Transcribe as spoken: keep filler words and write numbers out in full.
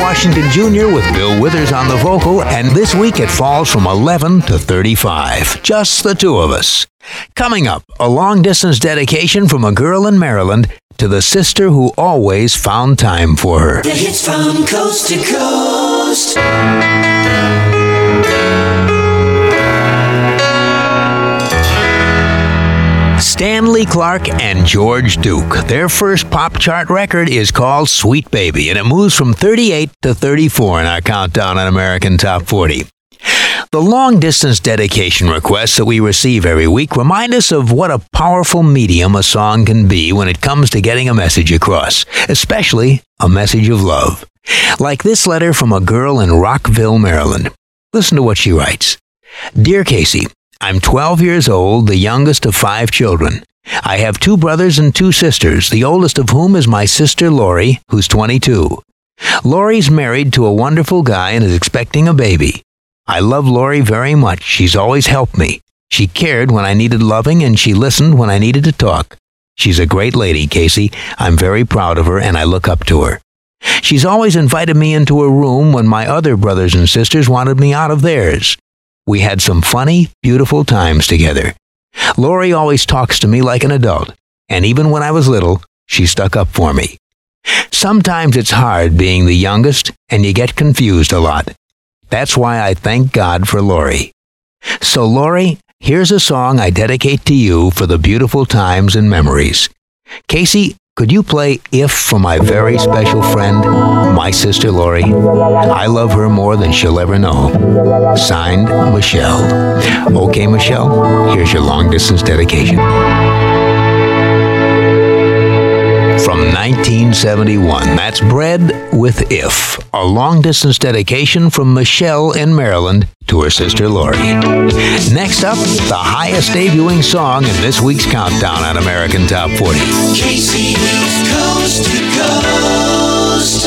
Washington Junior with Bill Withers on the vocal, and this week it falls from eleven to thirty-five. Just the two of us. Coming up, a long-distance dedication from a girl in Maryland to the sister who always found time for her. The hits from coast to coast. Stanley Clarke and George Duke. Their first pop chart record is called Sweet Baby, and it moves from thirty-eight to thirty-four in our countdown on American Top forty. The long-distance dedication requests that we receive every week remind us of what a powerful medium a song can be when it comes to getting a message across, especially a message of love. Like this letter from a girl in Rockville, Maryland. Listen to what she writes. Dear Casey, I'm twelve years old, the youngest of five children. I have two brothers and two sisters, the oldest of whom is my sister Lori, who's twenty-two. Lori's married to a wonderful guy and is expecting a baby. I love Lori very much. She's always helped me. She cared when I needed loving, and she listened when I needed to talk. She's a great lady, Casey. I'm very proud of her, and I look up to her. She's always invited me into a room when my other brothers and sisters wanted me out of theirs. We had some funny, beautiful times together. Lori always talks to me like an adult, and even when I was little, she stuck up for me. Sometimes it's hard being the youngest, and you get confused a lot. That's why I thank God for Lori. So, Lori, here's a song I dedicate to you for the beautiful times and memories. Casey, could you play If for my very special friend, my sister Lori? I love her more than she'll ever know. Signed, Michelle. Okay, Michelle, here's your long-distance dedication. From nineteen seventy-one, that's Bread with If, a long-distance dedication from Michelle in Maryland to her sister Lori. Next up, the highest debuting song in this week's countdown on American Top forty. Casey, coast to coast.